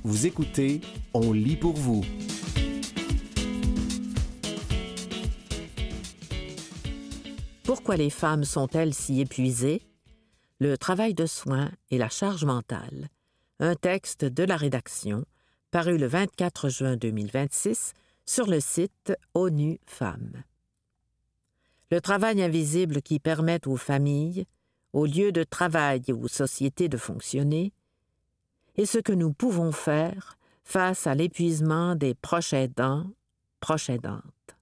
Vous écoutez On lit pour vous. Pourquoi les femmes sont-elles si épuisées? Le travail de soins et la charge mentale. Un texte de la rédaction, paru le 24 juin 2026 sur le site ONU Femmes. Le travail invisible qui permet aux familles, aux lieux de travail et aux sociétés de fonctionner, est ce que nous pouvons faire face à l'épuisement des proches aidants, proches aidantes.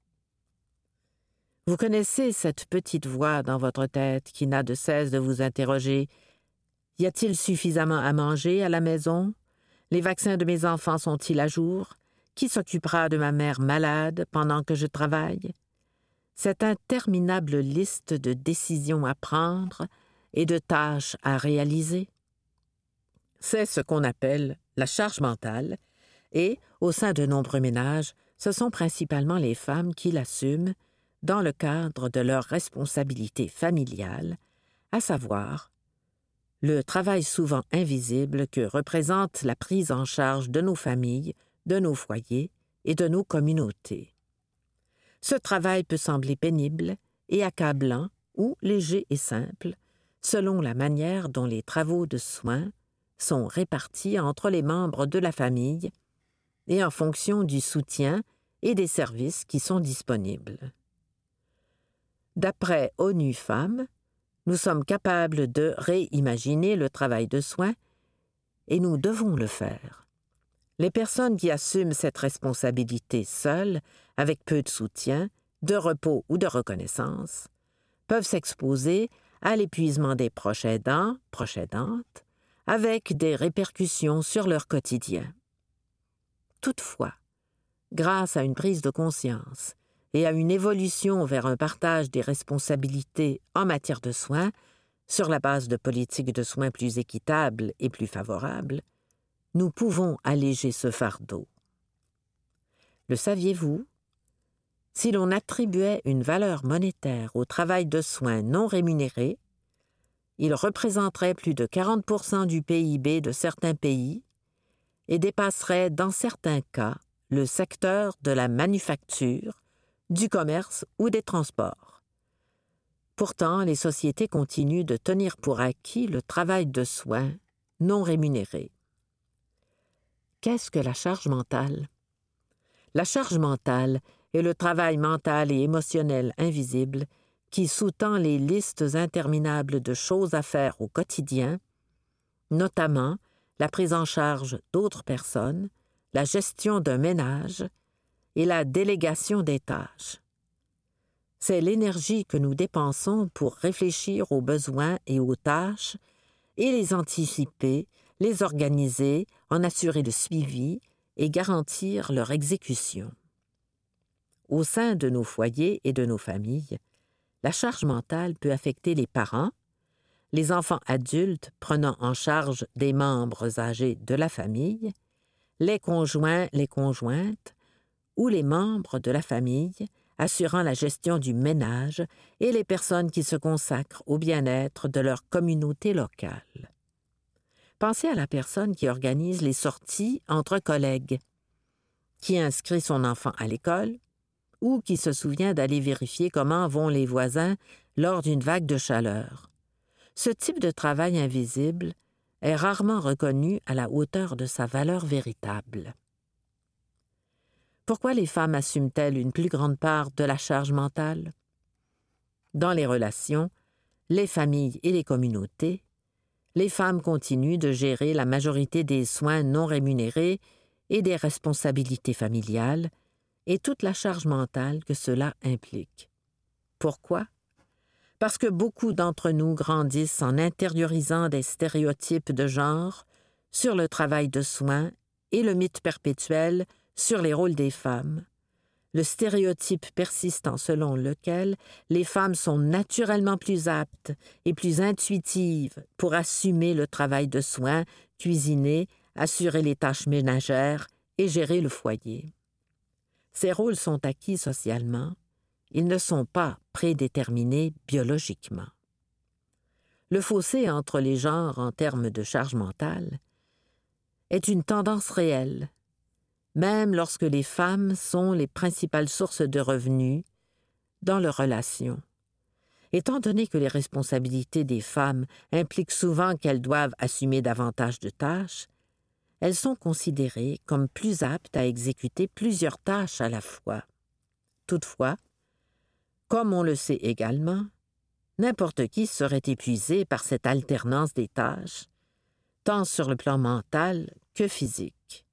Vous connaissez cette petite voix dans votre tête qui n'a de cesse de vous interroger. Y a-t-il suffisamment à manger à la maison? Les vaccins de mes enfants sont-ils à jour? Qui s'occupera de ma mère malade pendant que je travaille? Cette interminable liste de décisions à prendre et de tâches à réaliser. C'est ce qu'on appelle la charge mentale et, au sein de nombreux ménages, ce sont principalement les femmes qui l'assument dans le cadre de leurs responsabilités familiales, à savoir le travail souvent invisible que représente la prise en charge de nos familles, de nos foyers et de nos communautés. Ce travail peut sembler pénible et accablant ou léger et simple, selon la manière dont les travaux de soins sont répartis entre les membres de la famille et en fonction du soutien et des services qui sont disponibles. D'après ONU Femmes, nous sommes capables de réimaginer le travail de soins et nous devons le faire. Les personnes qui assument cette responsabilité seules, avec peu de soutien, de repos ou de reconnaissance, peuvent s'exposer à l'épuisement des proches aidants, proches aidantes, avec des répercussions sur leur quotidien. Toutefois, grâce à une prise de conscience et à une évolution vers un partage des responsabilités en matière de soins, sur la base de politiques de soins plus équitables et plus favorables, nous pouvons alléger ce fardeau. Le saviez-vous? Si l'on attribuait une valeur monétaire au travail de soins non rémunéré, il représenterait plus de 40% du PIB de certains pays et dépasserait dans certains cas le secteur de la manufacture, du commerce ou des transports. Pourtant, les sociétés continuent de tenir pour acquis le travail de soins non rémunéré. Qu'est-ce que la charge mentale? La charge mentale est le travail mental et émotionnel invisible qui sous-tend les listes interminables de choses à faire au quotidien, notamment la prise en charge d'autres personnes, la gestion d'un ménage et la délégation des tâches. C'est l'énergie que nous dépensons pour réfléchir aux besoins et aux tâches et les anticiper, les organiser, en assurer le suivi et garantir leur exécution. Au sein de nos foyers et de nos familles, la charge mentale peut affecter les parents, les enfants adultes prenant en charge des membres âgés de la famille, les conjoints, les conjointes, ou les membres de la famille assurant la gestion du ménage et les personnes qui se consacrent au bien-être de leur communauté locale. Pensez à la personne qui organise les sorties entre collègues, qui inscrit son enfant à l'école ou qui se souvient d'aller vérifier comment vont les voisins lors d'une vague de chaleur. Ce type de travail invisible est rarement reconnu à la hauteur de sa valeur véritable. Pourquoi les femmes assument-elles une plus grande part de la charge mentale? Dans les relations, les familles et les communautés, les femmes continuent de gérer la majorité des soins non rémunérés et des responsabilités familiales et toute la charge mentale que cela implique. Pourquoi? Parce que beaucoup d'entre nous grandissent en intériorisant des stéréotypes de genre sur le travail de soins et le mythe perpétuel sur les rôles des femmes, le stéréotype persistant selon lequel les femmes sont naturellement plus aptes et plus intuitives pour assumer le travail de soins, cuisiner, assurer les tâches ménagères et gérer le foyer. Ces rôles sont acquis socialement, ils ne sont pas prédéterminés biologiquement. Le fossé entre les genres en termes de charge mentale est une tendance réelle, même lorsque les femmes sont les principales sources de revenus dans leurs relations. Étant donné que les responsabilités des femmes impliquent souvent qu'elles doivent assumer davantage de tâches, elles sont considérées comme plus aptes à exécuter plusieurs tâches à la fois. Toutefois, comme on le sait également, n'importe qui serait épuisé par cette alternance des tâches, tant sur le plan mental que physique.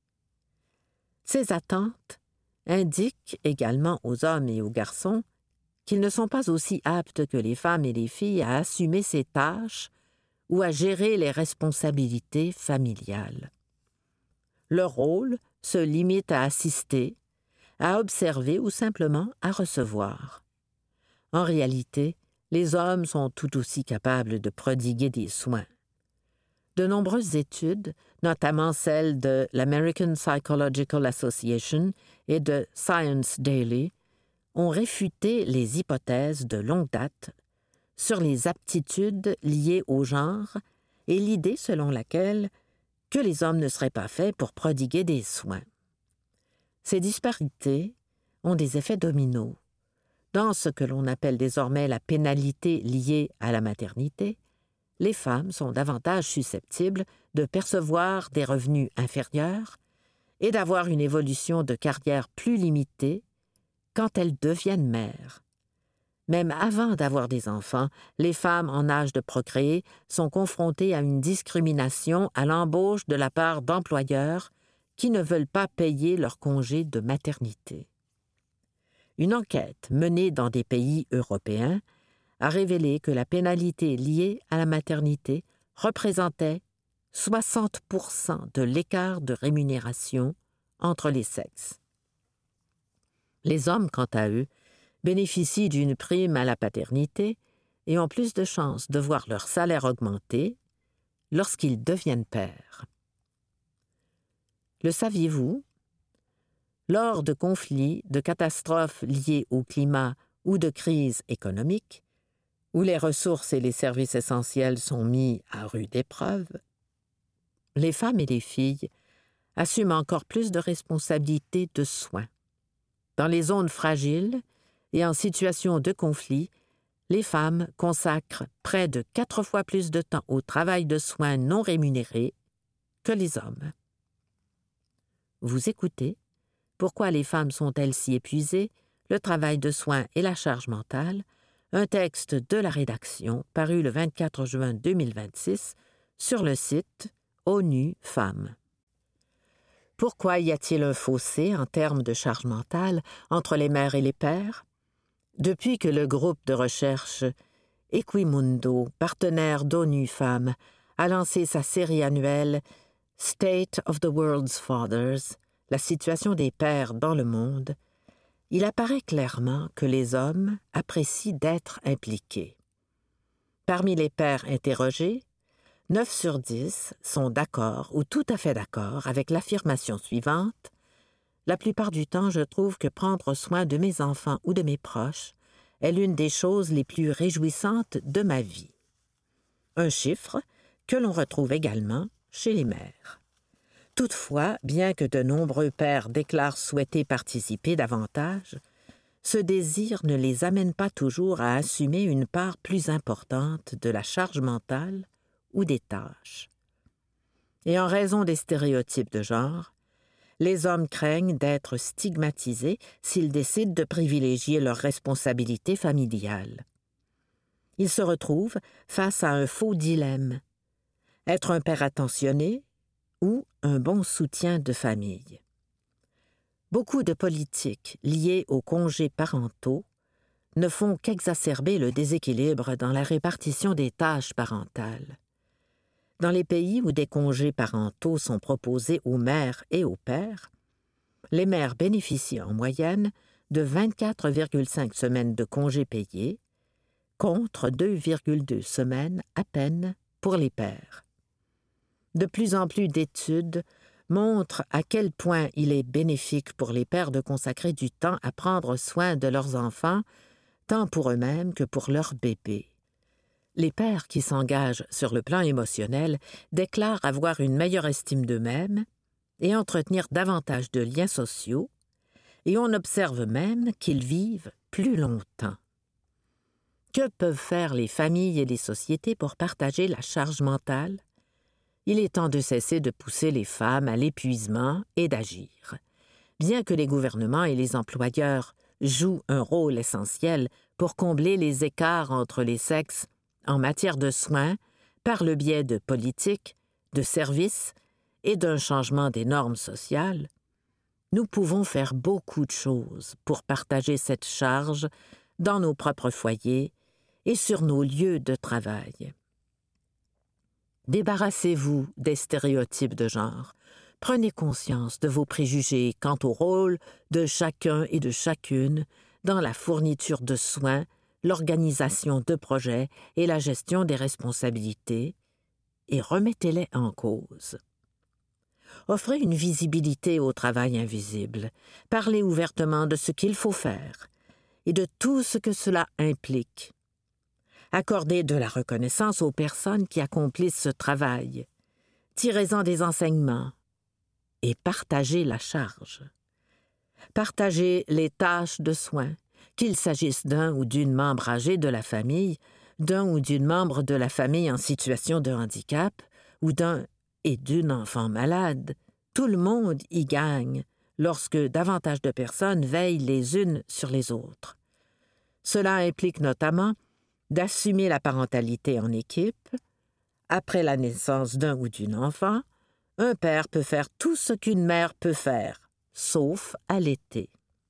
Ces attentes indiquent également aux hommes et aux garçons qu'ils ne sont pas aussi aptes que les femmes et les filles à assumer ces tâches ou à gérer les responsabilités familiales. Leur rôle se limite à assister, à observer ou simplement à recevoir. En réalité, les hommes sont tout aussi capables de prodiguer des soins. De nombreuses études, notamment celles de l'American Psychological Association et de Science Daily, ont réfuté les hypothèses de longue date sur les aptitudes liées au genre et l'idée selon laquelle que les hommes ne seraient pas faits pour prodiguer des soins. Ces disparités ont des effets dominos. Dans ce que l'on appelle désormais la pénalité liée à la maternité, les femmes sont davantage susceptibles de percevoir des revenus inférieurs et d'avoir une évolution de carrière plus limitée quand elles deviennent mères. Même avant d'avoir des enfants, les femmes en âge de procréer sont confrontées à une discrimination à l'embauche de la part d'employeurs qui ne veulent pas payer leur congé de maternité. Une enquête menée dans des pays européens a révélé que la pénalité liée à la maternité représentait 60% de l'écart de rémunération entre les sexes. Les hommes, quant à eux, bénéficient d'une prime à la paternité et ont plus de chances de voir leur salaire augmenter lorsqu'ils deviennent pères. Le saviez-vous? Lors de conflits, de catastrophes liées au climat ou de crises économiques, où les ressources et les services essentiels sont mis à rude épreuve, les femmes et les filles assument encore plus de responsabilités de soins. Dans les zones fragiles et en situation de conflit, les femmes consacrent près de 4 fois plus de temps au travail de soins non rémunérés que les hommes. Vous écoutez « Pourquoi les femmes sont-elles si épuisées? Le travail de soins et la charge mentale », un texte de la rédaction paru le 24 juin 2026 sur le site ONU Femmes. Pourquoi y a-t-il un fossé en termes de charge mentale entre les mères et les pères? Depuis que le groupe de recherche Equimundo, partenaire d'ONU Femmes, a lancé sa série annuelle State of the World's Fathers, la situation des pères dans le monde, il apparaît clairement que les hommes apprécient d'être impliqués. Parmi les pères interrogés, 9 sur 10 sont d'accord ou tout à fait d'accord avec l'affirmation suivante: « La plupart du temps, je trouve que prendre soin de mes enfants ou de mes proches est l'une des choses les plus réjouissantes de ma vie. » Un chiffre que l'on retrouve également chez les mères. Toutefois, bien que de nombreux pères déclarent souhaiter participer davantage, ce désir ne les amène pas toujours à assumer une part plus importante de la charge mentale ou des tâches. Et en raison des stéréotypes de genre, les hommes craignent d'être stigmatisés s'ils décident de privilégier leurs responsabilités familiales. Ils se retrouvent face à un faux dilemme: être un père attentionné ou un bon soutien de famille. Beaucoup de politiques liées aux congés parentaux ne font qu'exacerber le déséquilibre dans la répartition des tâches parentales. Dans les pays où des congés parentaux sont proposés aux mères et aux pères, les mères bénéficient en moyenne de 24,5 semaines de congés payés, contre 2,2 semaines à peine pour les pères. De plus en plus d'études montrent à quel point il est bénéfique pour les pères de consacrer du temps à prendre soin de leurs enfants, tant pour eux-mêmes que pour leurs bébés. Les pères qui s'engagent sur le plan émotionnel déclarent avoir une meilleure estime d'eux-mêmes et entretenir davantage de liens sociaux, et on observe même qu'ils vivent plus longtemps. Que peuvent faire les familles et les sociétés pour partager la charge mentale? Il est temps de cesser de pousser les femmes à l'épuisement et d'agir. Bien que les gouvernements et les employeurs jouent un rôle essentiel pour combler les écarts entre les sexes en matière de soins par le biais de politiques, de services et d'un changement des normes sociales, nous pouvons faire beaucoup de choses pour partager cette charge dans nos propres foyers et sur nos lieux de travail. Débarrassez-vous des stéréotypes de genre. Prenez conscience de vos préjugés quant au rôle de chacun et de chacune dans la fourniture de soins, l'organisation de projets et la gestion des responsabilités, et remettez-les en cause. Offrez une visibilité au travail invisible. Parlez ouvertement de ce qu'il faut faire et de tout ce que cela implique. Accordez de la reconnaissance aux personnes qui accomplissent ce travail. Tirez-en des enseignements et partagez la charge. Partagez les tâches de soins, qu'il s'agisse d'un ou d'une membre âgée de la famille, d'un ou d'une membre de la famille en situation de handicap, ou d'un et d'une enfant malade. Tout le monde y gagne lorsque davantage de personnes veillent les unes sur les autres. Cela implique notamment d'assumer la parentalité en équipe. Après la naissance d'un ou d'une enfant, un père peut faire tout ce qu'une mère peut faire, sauf allaiter.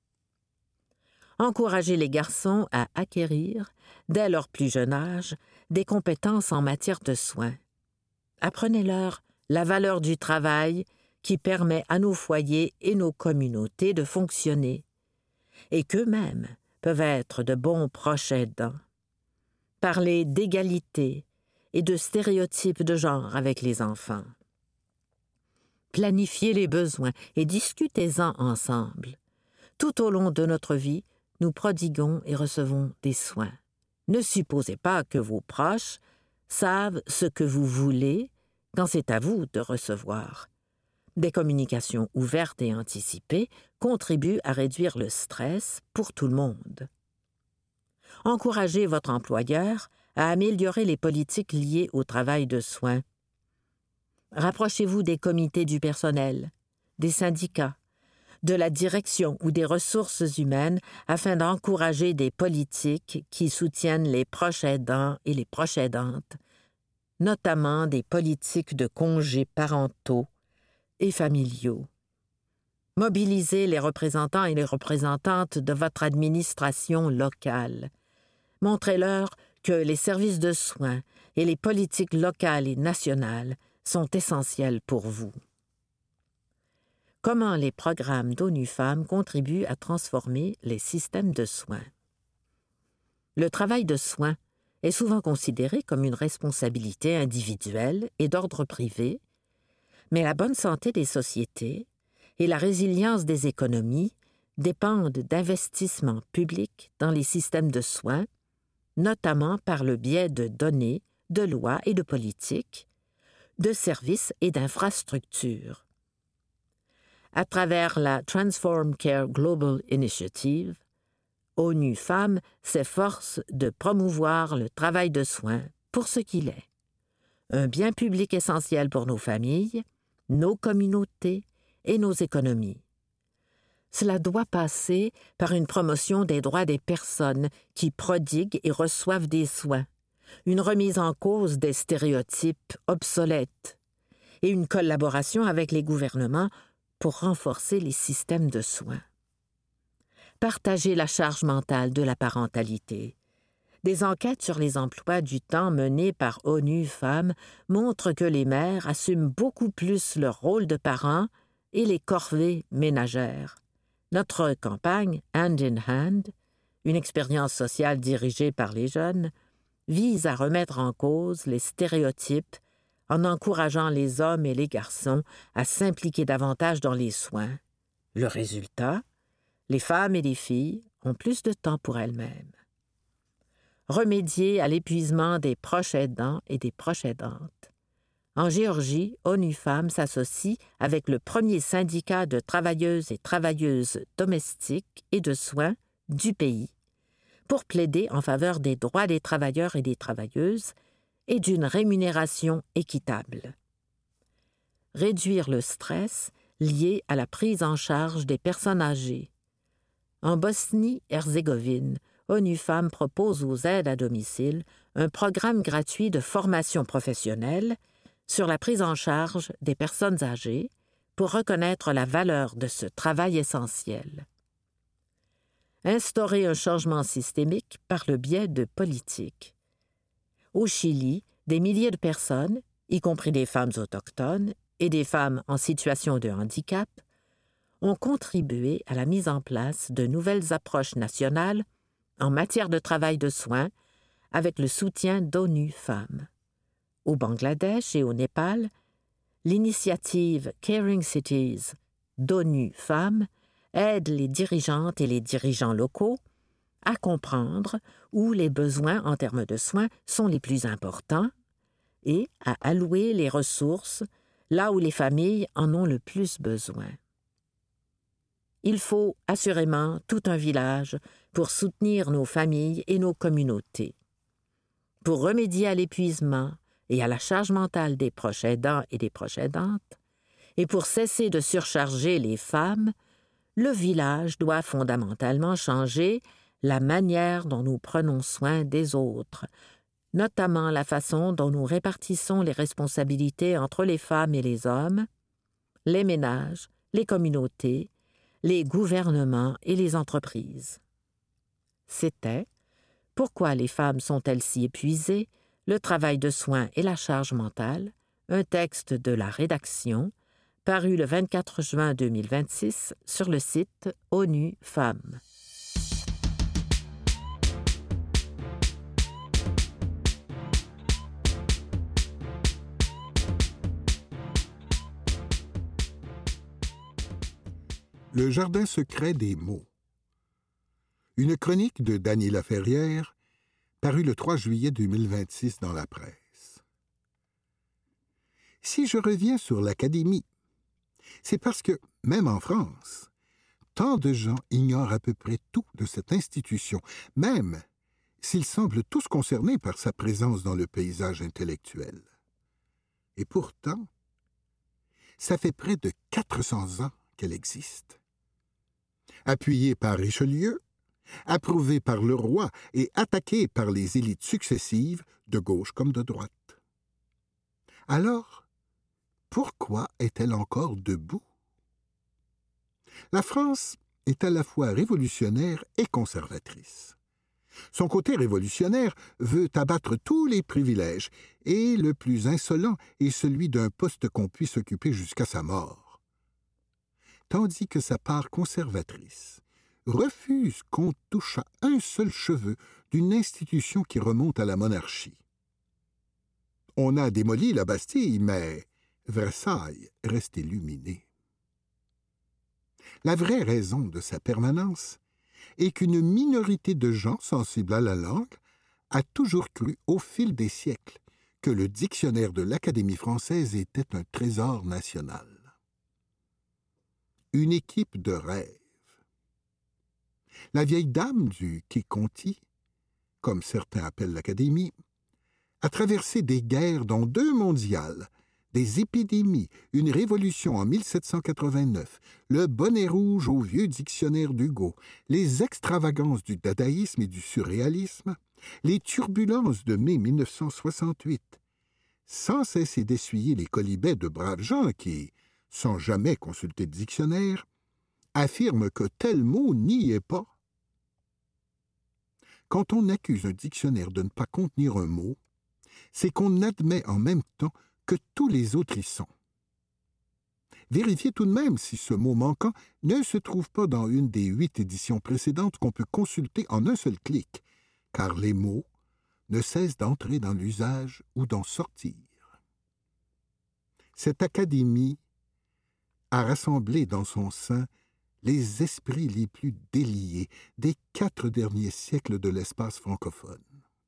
Encouragez les garçons à acquérir, dès leur plus jeune âge, des compétences en matière de soins. Apprenez-leur la valeur du travail qui permet à nos foyers et nos communautés de fonctionner, et qu'eux-mêmes peuvent être de bons proches aidants. Parlez d'égalité et de stéréotypes de genre avec les enfants. Planifiez les besoins et discutez-en ensemble. Tout au long de notre vie, nous prodiguons et recevons des soins. Ne supposez pas que vos proches savent ce que vous voulez quand c'est à vous de recevoir. Des communications ouvertes et anticipées contribuent à réduire le stress pour tout le monde. Encouragez votre employeur à améliorer les politiques liées au travail de soins. Rapprochez-vous des comités du personnel, des syndicats, de la direction ou des ressources humaines afin d'encourager des politiques qui soutiennent les proches aidants et les proches aidantes, notamment des politiques de congés parentaux et familiaux. Mobilisez les représentants et les représentantes de votre administration locale. Montrez-leur que les services de soins et les politiques locales et nationales sont essentiels pour vous. Comment les programmes d'ONU Femmes contribuent à transformer les systèmes de soins? Le travail de soins est souvent considéré comme une responsabilité individuelle et d'ordre privé, mais la bonne santé des sociétés et la résilience des économies dépendent d'investissements publics dans les systèmes de soins, notamment par le biais de données, de lois et de politiques, de services et d'infrastructures. À travers la Transform Care Global Initiative, ONU Femmes s'efforce de promouvoir le travail de soins pour ce qu'il est. Un bien public essentiel pour nos familles, nos communautés et nos économies. Cela doit passer par une promotion des droits des personnes qui prodiguent et reçoivent des soins, une remise en cause des stéréotypes obsolètes et une collaboration avec les gouvernements pour renforcer les systèmes de soins. Partagez la charge mentale de la parentalité. Des enquêtes sur les emplois du temps menées par ONU Femmes montrent que les mères assument beaucoup plus leur rôle de parents et les corvées ménagères. Notre campagne Hand in Hand, une expérience sociale dirigée par les jeunes, vise à remettre en cause les stéréotypes en encourageant les hommes et les garçons à s'impliquer davantage dans les soins. Le résultat, les femmes et les filles ont plus de temps pour elles-mêmes. remédier à l'épuisement des proches aidants et des proches aidantes. En Géorgie, ONU Femmes s'associe avec le premier syndicat de travailleuses et travailleuses domestiques et de soins du pays pour plaider en faveur des droits des travailleurs et des travailleuses et d'une rémunération équitable. Réduire le stress lié à la prise en charge des personnes âgées. En Bosnie-Herzégovine, ONU Femmes propose aux aides à domicile un programme gratuit de formation professionnelle sur la prise en charge des personnes âgées pour reconnaître la valeur de ce travail essentiel. Instaurer un changement systémique par le biais de politiques. Au Chili, des milliers de personnes, y compris des femmes autochtones et des femmes en situation de handicap, ont contribué à la mise en place de nouvelles approches nationales en matière de travail de soins avec le soutien d'ONU Femmes. Au Bangladesh et au Népal, l'initiative Caring Cities d'ONU Femmes aide les dirigeantes et les dirigeants locaux à comprendre où les besoins en termes de soins sont les plus importants et à allouer les ressources là où les familles en ont le plus besoin. Il faut assurément tout un village pour soutenir nos familles et nos communautés. Pour remédier à l'épuisement et à la charge mentale des proches aidants et des proches aidantes, et pour cesser de surcharger les femmes, le village doit fondamentalement changer la manière dont nous prenons soin des autres, notamment la façon dont nous répartissons les responsabilités entre les femmes et les hommes, les ménages, les communautés, les gouvernements et les entreprises. C'était « Pourquoi les femmes sont-elles si épuisées? Le travail de soins et la charge mentale », un texte de la rédaction, paru le 24 juin 2026 sur le site ONU Femmes. Le jardin secret des mots. Une chronique de Dany Laferrière, parue le 3 juillet 2026 dans la presse. Si je reviens sur l'Académie, c'est parce que, même en France, tant de gens ignorent à peu près tout de cette institution, même s'ils semblent tous concernés par sa présence dans le paysage intellectuel. Et pourtant, ça fait près de 400 ans qu'elle existe. Appuyée par Richelieu, approuvée par le roi et attaquée par les élites successives, de gauche comme de droite. Alors, pourquoi est-elle encore debout? La France est à la fois révolutionnaire et conservatrice. Son côté révolutionnaire veut abattre tous les privilèges, et le plus insolent est celui d'un poste qu'on puisse occuper jusqu'à sa mort. Tandis que sa part conservatrice refuse qu'on touche à un seul cheveu d'une institution qui remonte à la monarchie. On a démoli la Bastille, mais Versailles reste illuminé. La vraie raison de sa permanence est qu'une minorité de gens sensibles à la langue a toujours cru, au fil des siècles, que le dictionnaire de l'Académie française était un trésor national. Une équipe de rêve. La vieille dame du Quai Conti, comme certains appellent l'Académie, a traversé des guerres dont 2 mondiales, des épidémies, une révolution en 1789, le bonnet rouge au vieux dictionnaire d'Hugo, les extravagances du dadaïsme et du surréalisme, les turbulences de mai 1968, sans cesser d'essuyer les quolibets de braves gens qui, sans jamais consulter de dictionnaire, affirment que tel mot n'y est pas. Quand on accuse un dictionnaire de ne pas contenir un mot, c'est qu'on admet en même temps que tous les autres y sont. Vérifiez tout de même si ce mot manquant ne se trouve pas dans une des 8 éditions précédentes qu'on peut consulter en un seul clic, car les mots ne cessent d'entrer dans l'usage ou d'en sortir. Cette académie a rassemblé dans son sein les esprits les plus déliés des 4 derniers siècles de l'espace francophone.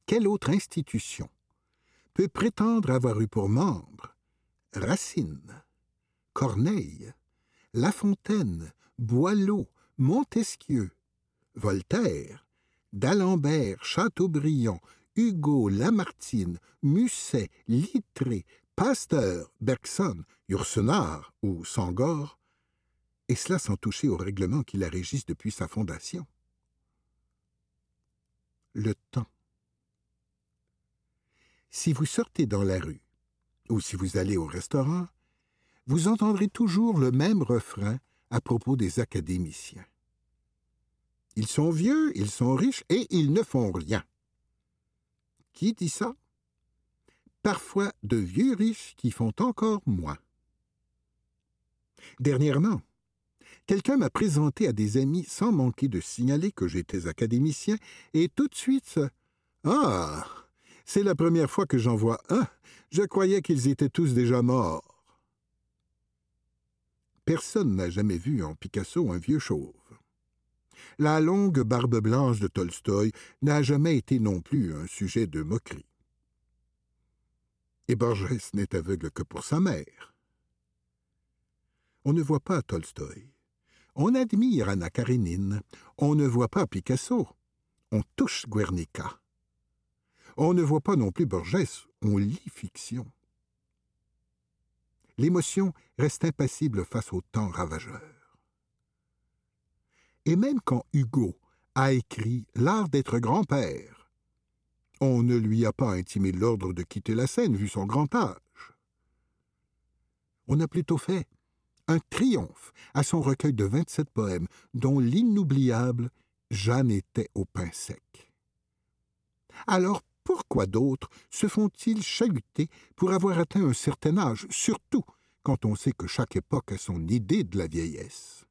quelle autre institution peut prétendre avoir eu pour membres Racine, Corneille, La Fontaine, Boileau, Montesquieu, Voltaire, d'Alembert, Chateaubriand, Hugo, Lamartine, Musset, Littré, Pasteur, Bergson, Yourcenar ou Senghor, et cela sans toucher aux règlements qui la régissent depuis sa fondation. Le temps. Si vous sortez dans la rue, ou si vous allez au restaurant, vous entendrez toujours le même refrain à propos des académiciens. Ils sont vieux, ils sont riches et ils ne font rien. Qui dit ça? Parfois de vieux riches qui font encore moins. Dernièrement, quelqu'un m'a présenté à des amis sans manquer de signaler que j'étais académicien et tout de suite « Ah, c'est la première fois que j'en vois un. Je croyais qu'ils étaient tous déjà morts. » Personne n'a jamais vu en Picasso un vieux chauve. La longue barbe blanche de Tolstoï n'a jamais été non plus un sujet de moquerie. Et Borges n'est aveugle que pour sa mère. On ne voit pas Tolstoï. On admire Anna Karénine. On ne voit pas Picasso. On touche Guernica. On ne voit pas non plus Borges. On lit fiction. L'émotion reste impassible face au temps ravageur. Et même quand Hugo a écrit « L'art d'être grand-père », on ne lui a pas intimé l'ordre de quitter la scène vu son grand âge. On a plutôt fait un triomphe à son recueil de 27 poèmes, dont l'inoubliable « Jeanne était au pain sec ». Alors pourquoi d'autres se font-ils chahuter pour avoir atteint un certain âge, surtout quand on sait que chaque époque a son idée de la vieillesse?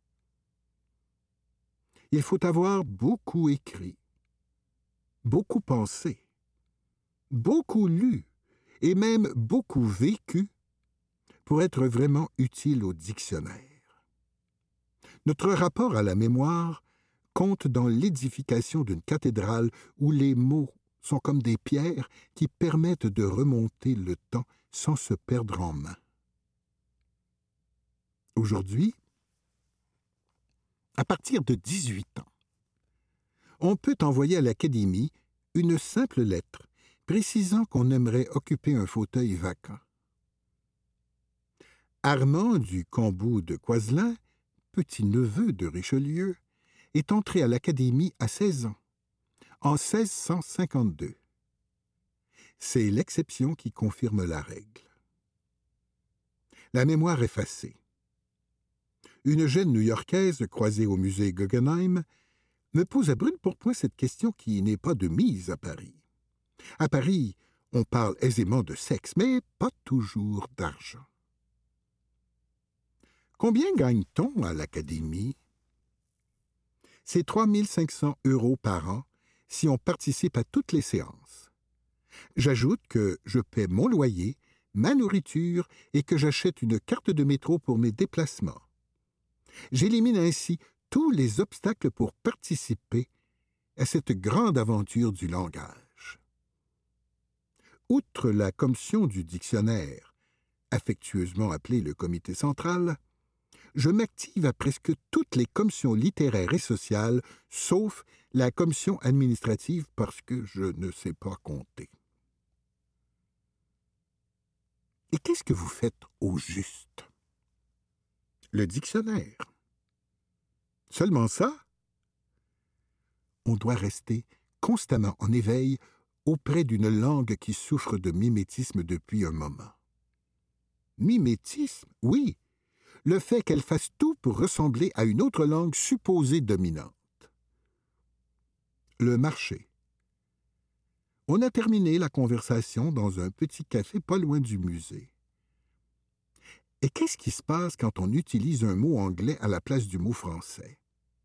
Il faut avoir beaucoup écrit, beaucoup pensé, beaucoup lu et même beaucoup vécu pour être vraiment utile au dictionnaire. Notre rapport à la mémoire compte dans l'édification d'une cathédrale où les mots sont comme des pierres qui permettent de remonter le temps sans se perdre en main. Aujourd'hui, à partir de 18 ans, on peut envoyer à l'Académie une simple lettre précisant qu'on aimerait occuper un fauteuil vacant. Armand du Cambou de Coiselin, petit-neveu de Richelieu, est entré à l'Académie à 16 ans, en 1652. C'est l'exception qui confirme la règle. La mémoire effacée. Une jeune New-Yorkaise croisée au musée Guggenheim me pose à brûle-pourpoint cette question qui n'est pas de mise à Paris. À Paris, on parle aisément de sexe, mais pas toujours d'argent. Combien gagne-t-on à l'Académie? C'est 3 500 € par an si on participe à toutes les séances. J'ajoute que je paie mon loyer, ma nourriture et que j'achète une carte de métro pour mes déplacements. J'élimine ainsi tous les obstacles pour participer à cette grande aventure du langage. Outre la commission du dictionnaire, affectueusement appelée le comité central, je m'active à presque toutes les commissions littéraires et sociales, sauf la commission administrative parce que je ne sais pas compter. Et qu'est-ce que vous faites au juste? Le dictionnaire. Seulement ça? On doit rester constamment en éveil auprès d'une langue qui souffre de mimétisme depuis un moment. Mimétisme, oui, le fait qu'elle fasse tout pour ressembler à une autre langue supposée dominante. Le marché. On a terminé la conversation dans un petit café pas loin du musée. Et qu'est-ce qui se passe quand on utilise un mot anglais à la place du mot français?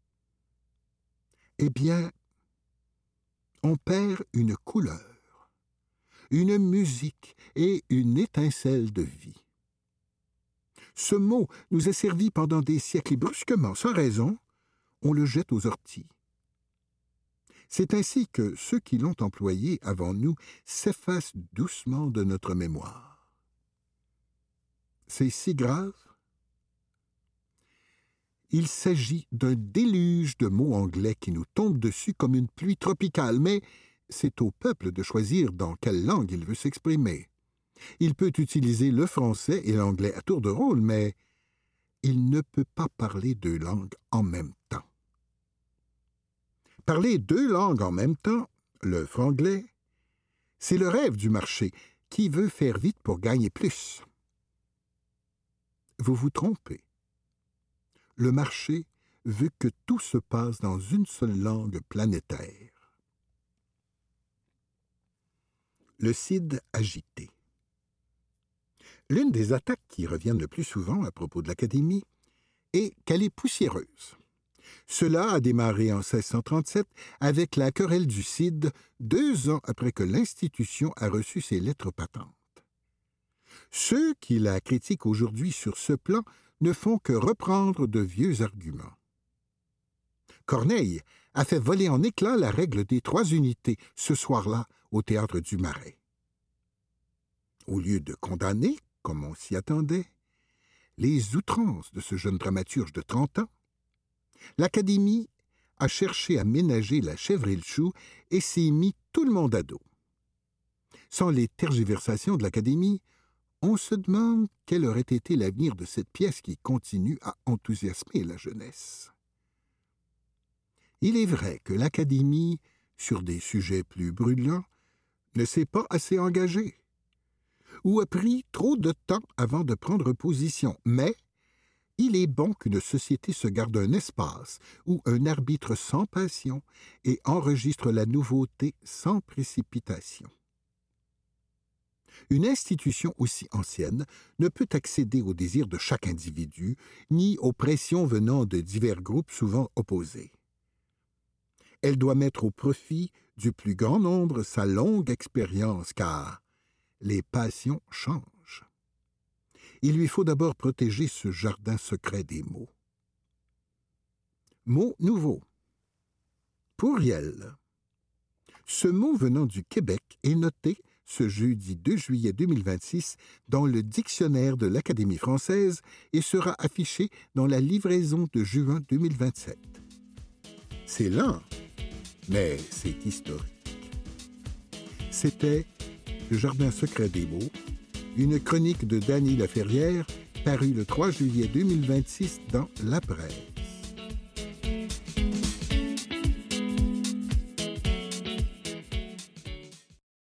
Eh bien, on perd une couleur, une musique et une étincelle de vie. Ce mot nous a servi pendant des siècles et brusquement, sans raison, on le jette aux orties. C'est ainsi que ceux qui l'ont employé avant nous s'effacent doucement de notre mémoire. C'est si grave? Il s'agit d'un déluge de mots anglais qui nous tombe dessus comme une pluie tropicale, mais c'est au peuple de choisir dans quelle langue il veut s'exprimer. Il peut utiliser le français et l'anglais à tour de rôle, mais il ne peut pas parler deux langues en même temps. Parler deux langues en même temps, le franglais, c'est le rêve du marché qui veut faire vite pour gagner plus. Vous vous trompez. Le marché veut que tout se passe dans une seule langue planétaire. Le CID agité. L'une des attaques qui reviennent le plus souvent à propos de l'Académie est qu'elle est poussiéreuse. Cela a démarré en 1637 avec la querelle du CID, 2 ans après que l'institution a reçu ses lettres patentes. Ceux qui la critiquent aujourd'hui sur ce plan ne font que reprendre de vieux arguments. Corneille a fait voler en éclats la règle des 3 unités ce soir-là au théâtre du Marais. Au lieu de condamner, comme on s'y attendait, les outrances de ce jeune dramaturge de 30 ans, l'Académie a cherché à ménager la chèvre et le chou et s'est mis tout le monde à dos. Sans les tergiversations de l'Académie, on se demande quel aurait été l'avenir de cette pièce qui continue à enthousiasmer la jeunesse. Il est vrai que l'Académie, sur des sujets plus brûlants, ne s'est pas assez engagée, ou a pris trop de temps avant de prendre position, mais il est bon qu'une société se garde un espace où un arbitre sans passion et enregistre la nouveauté sans précipitation. Une institution aussi ancienne ne peut accéder aux désirs de chaque individu, ni aux pressions venant de divers groupes souvent opposés. Elle doit mettre au profit du plus grand nombre sa longue expérience, car les passions changent. Il lui faut d'abord protéger ce jardin secret des mots. Mot nouveau. Pourriel. Ce mot venant du Québec est noté ce jeudi 2 juillet 2026 dans le dictionnaire de l'Académie française et sera affiché dans la livraison de juin 2027. C'est lent, mais c'est historique. C'était Le Jardin secret des mots, une chronique de Dany Laferrière parue le 3 juillet 2026 dans La Presse.